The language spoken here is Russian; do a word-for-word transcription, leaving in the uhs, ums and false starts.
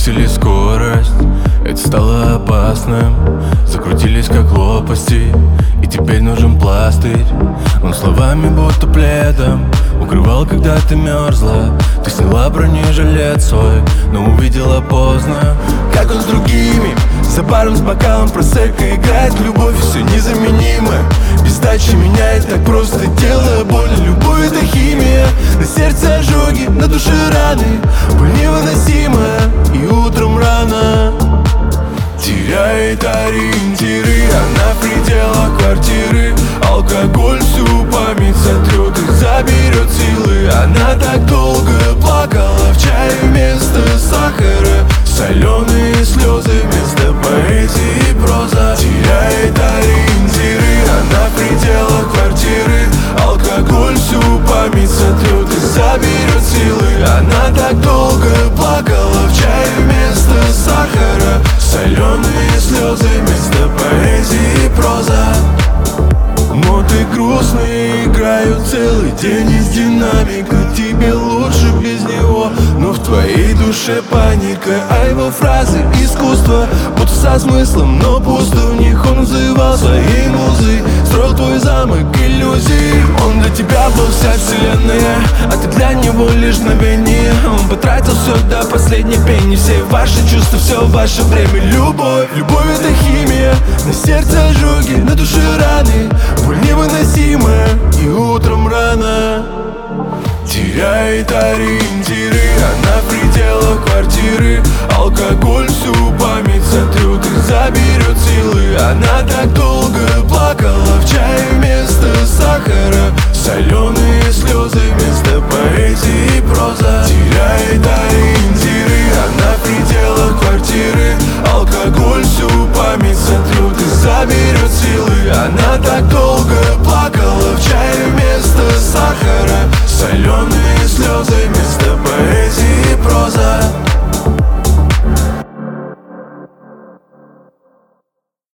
Повысили скорость, это стало опасным. Закрутились как лопасти, и теперь нужен пластырь. Он словами будто пледом укрывал, когда ты мерзла. Ты сняла бронежилет свой, но увидела поздно. Как он с другими, за баром с бокалом просека играет в любовь, все незаменимо. Без дачи меняет так просто тело, боль, любовь это химия. На сердце ожоги, на душе раны, боль невыносимая, и утром рано теряет ориентиры. Она в пределах квартиры, алкоголь всю память сотрет и заберет силы. Она так долго плакала в чае вместо сахара, соленые слезы вместо поэзии и проза. Теряет ориентиры, она в пределах квартиры, алкоголь всю память сотрет и заберет силы. Она так долго плакала в чае вместо сахара, соленые слезы вместо поэзии и проза. Ноты грустные играют целый день из динамика. Тебе лучше без него, но в твоей душе паника. А его фразы искусство, будто со смыслом, но пусто в них. Он взывал своей музы, строил твой замок иллюзий. Он для тебя был вся вселенная, а ты для него лишь мгновение. Он потратил все до последней пени, все ваши чувства, все ваше время. Любовь, любовь это химия. На сердце ожоги, на душе раны, боль невыносимая, и утром рано теряет ориентиры. Она в пределах квартиры, алкоголь всю память сотрет и заберет силы. Она так долго